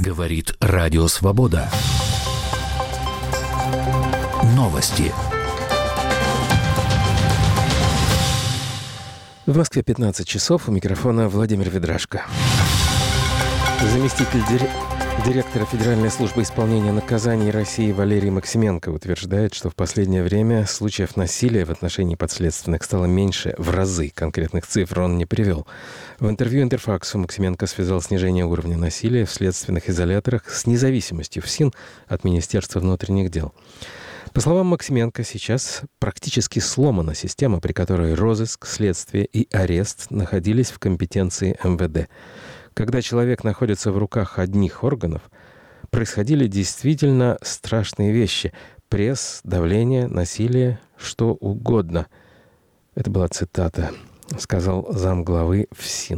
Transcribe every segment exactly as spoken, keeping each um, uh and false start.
Говорит Радио Свобода. Новости. В Москве пятнадцать часов. У микрофона Владимир Ведрашко. Заместитель дир... директора Федеральной службы исполнения наказаний России Валерий Максименко утверждает, что в последнее время случаев насилия в отношении подследственных стало меньше в разы. Конкретных цифр он не привел. В интервью Интерфаксу Максименко связал снижение уровня насилия в следственных изоляторах с независимостью ФСИН от Министерства внутренних дел. По словам Максименко, сейчас практически сломана система, при которой розыск, следствие и арест находились в компетенции эм вэ дэ. Когда человек находится в руках одних органов, происходили действительно страшные вещи. Пресс, давление, насилие, что угодно. Это была цитата, сказал замглавы ФСИН.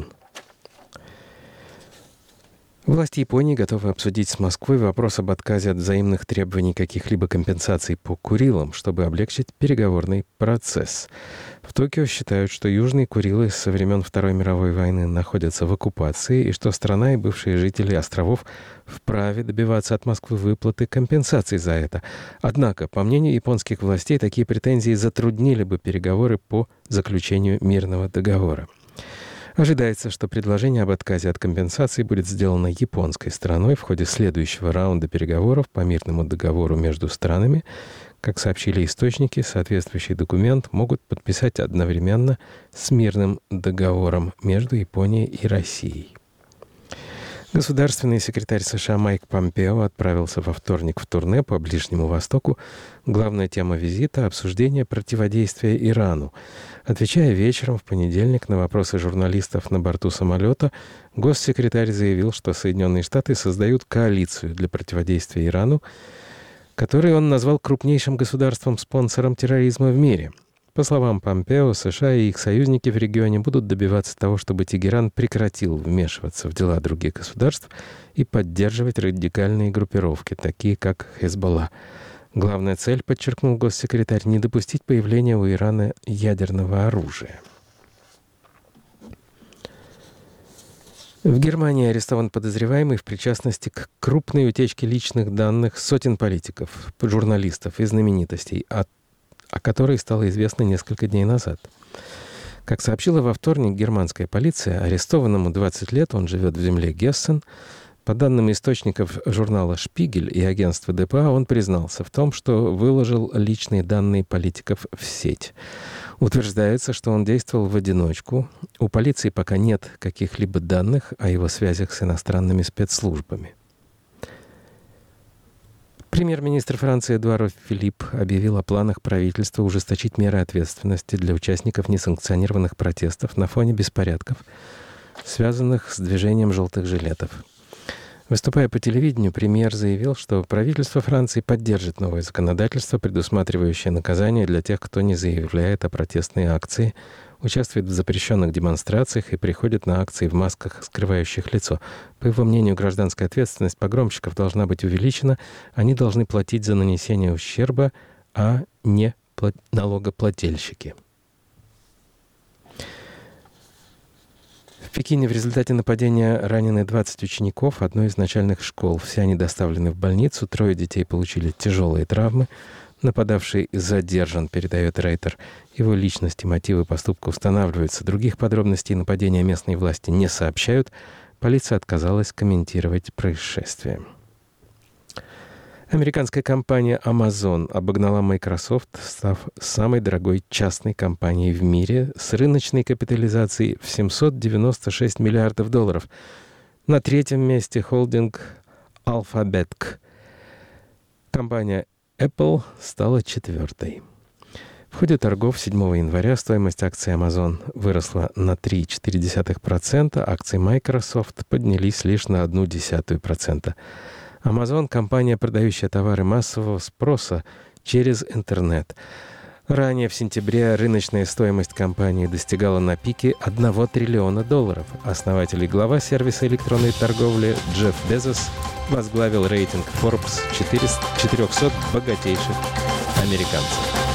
Власти Японии готовы обсудить с Москвой вопрос об отказе от взаимных требований каких-либо компенсаций по Курилам, чтобы облегчить переговорный процесс. В Токио считают, что Южные Курилы со времен Второй мировой войны находятся в оккупации и что страна и бывшие жители островов вправе добиваться от Москвы выплаты компенсаций за это. Однако, по мнению японских властей, такие претензии затруднили бы переговоры по заключению мирного договора. Ожидается, что предложение об отказе от компенсации будет сделано японской стороной в ходе следующего раунда переговоров по мирному договору между странами. Как сообщили источники, соответствующий документ могут подписать одновременно с мирным договором между Японией и Россией. Государственный секретарь США Майк Помпео отправился во вторник в турне по Ближнему Востоку. Главная тема визита – обсуждение противодействия Ирану. Отвечая вечером в понедельник на вопросы журналистов на борту самолета, госсекретарь заявил, что Соединенные Штаты создают коалицию для противодействия Ирану, который он назвал крупнейшим государством-спонсором терроризма в мире. По словам Помпео, США и их союзники в регионе будут добиваться того, чтобы Тегеран прекратил вмешиваться в дела других государств и поддерживать радикальные группировки, такие как Хезболла. Главная цель, подчеркнул госсекретарь, не допустить появления у Ирана ядерного оружия. В Германии арестован подозреваемый в причастности к крупной утечке личных данных сотен политиков, журналистов и знаменитостей, о, о которой стало известно несколько дней назад. Как сообщила во вторник германская полиция, арестованному двадцать лет, он живет в земле Гессен. По данным источников журнала «Шпигель» и агентства дэ пэ а, он признался в том, что выложил личные данные политиков в сеть. Утверждается, что он действовал в одиночку. У полиции пока нет каких-либо данных о его связях с иностранными спецслужбами. Премьер-министр Франции Эдуард Филипп объявил о планах правительства ужесточить меры ответственности для участников несанкционированных протестов на фоне беспорядков, связанных с движением желтых жилетов. Выступая по телевидению, премьер заявил, что правительство Франции поддержит новое законодательство, предусматривающее наказание для тех, кто не заявляет о протестной акции, участвует в запрещенных демонстрациях и приходит на акции в масках, скрывающих лицо. По его мнению, гражданская ответственность погромщиков должна быть увеличена. Они должны платить за нанесение ущерба, а не налогоплательщики. В Пекине в результате нападения ранены двадцать учеников одной из начальных школ. Все они доставлены в больницу. Трое детей получили тяжелые травмы. Нападавший задержан, передает Рейтер. Его личность и мотивы поступка устанавливаются. Других подробностей нападения местные власти не сообщают. Полиция отказалась комментировать происшествие. Американская компания Amazon обогнала Microsoft, став самой дорогой частной компанией в мире с рыночной капитализацией в семьсот девяносто шесть миллиардов долларов. На третьем месте холдинг Alphabet. Компания Apple стала четвертой. В ходе торгов седьмого января стоимость акций Amazon выросла на три целых четыре десятых процента, акции Microsoft поднялись лишь на одну десятую процента. Amazon – компания, продающая товары массового спроса через интернет. Ранее в сентябре рыночная стоимость компании достигала на пике одного триллиона долларов. Основатель и глава сервиса электронной торговли Джефф Безос возглавил рейтинг Forbes четырехсот богатейших американцев.